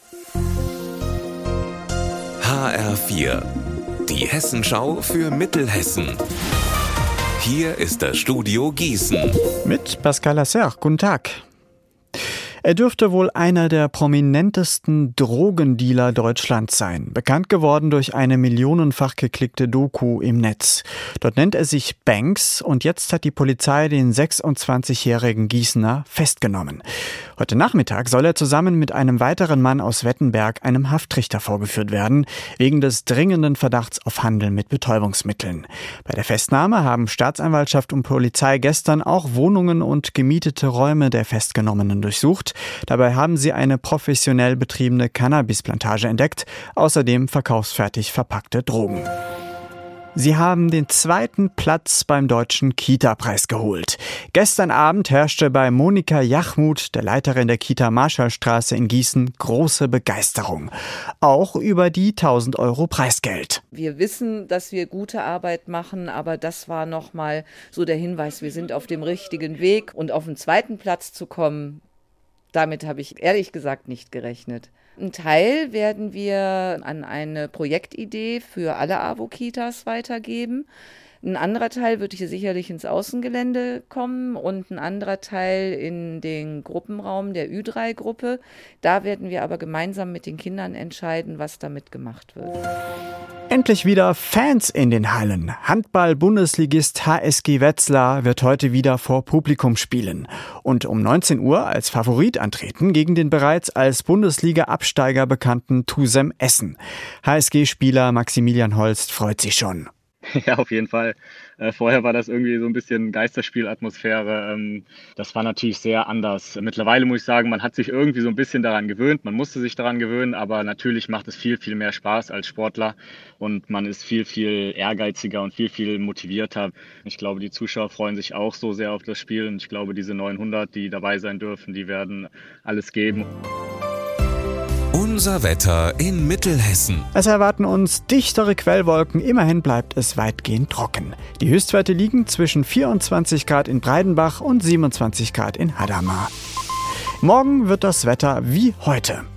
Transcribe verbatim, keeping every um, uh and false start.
H R vier, die Hessenschau für Mittelhessen. Hier ist das Studio Gießen. Mit Pascal Lasser, guten Tag. Er dürfte wohl einer der prominentesten Drogendealer Deutschlands sein. Bekannt geworden durch eine millionenfach geklickte Doku im Netz. Dort nennt er sich Banks und jetzt hat die Polizei den sechsundzwanzigjährigen Gießener festgenommen. Heute Nachmittag soll er zusammen mit einem weiteren Mann aus Wettenberg einem Haftrichter vorgeführt werden, wegen des dringenden Verdachts auf Handel mit Betäubungsmitteln. Bei der Festnahme haben Staatsanwaltschaft und Polizei gestern auch Wohnungen und gemietete Räume der Festgenommenen durchsucht. Dabei haben sie eine professionell betriebene Cannabisplantage entdeckt, außerdem verkaufsfertig verpackte Drogen. Sie haben den zweiten Platz beim Deutschen Kita-Preis geholt. Gestern Abend herrschte bei Monika Jachmuth, der Leiterin der Kita Marschallstraße in Gießen, große Begeisterung. Auch über die tausend Euro Preisgeld. Wir wissen, dass wir gute Arbeit machen, aber das war nochmal so der Hinweis, wir sind auf dem richtigen Weg. Und auf den zweiten Platz zu kommen, damit habe ich ehrlich gesagt nicht gerechnet. Ein Teil werden wir an eine Projektidee für alle AWO-Kitas weitergeben. Ein anderer Teil wird hier sicherlich ins Außengelände kommen und ein anderer Teil in den Gruppenraum der Ü drei Gruppe. Da werden wir aber gemeinsam mit den Kindern entscheiden, was damit gemacht wird. Endlich wieder Fans in den Hallen. Handball-Bundesligist H S G Wetzlar wird heute wieder vor Publikum spielen und um neunzehn Uhr als Favorit antreten gegen den bereits als Bundesliga-Absteiger bekannten Tusem Essen. H S G-Spieler Maximilian Holst freut sich schon. Ja, auf jeden Fall. Äh, vorher war das irgendwie so ein bisschen Geisterspielatmosphäre. Ähm, das war natürlich sehr anders. Mittlerweile muss ich sagen, man hat sich irgendwie so ein bisschen daran gewöhnt. Man musste sich daran gewöhnen, aber natürlich macht es viel, viel mehr Spaß als Sportler und man ist viel, viel ehrgeiziger und viel, viel motivierter. Ich glaube, die Zuschauer freuen sich auch so sehr auf das Spiel und ich glaube, diese neunhundert, die dabei sein dürfen, die werden alles geben. Unser Wetter in Mittelhessen. Es erwarten uns dichtere Quellwolken, immerhin bleibt es weitgehend trocken. Die Höchstwerte liegen zwischen vierundzwanzig Grad in Breidenbach und siebenundzwanzig Grad in Hadamar. Morgen wird das Wetter wie heute.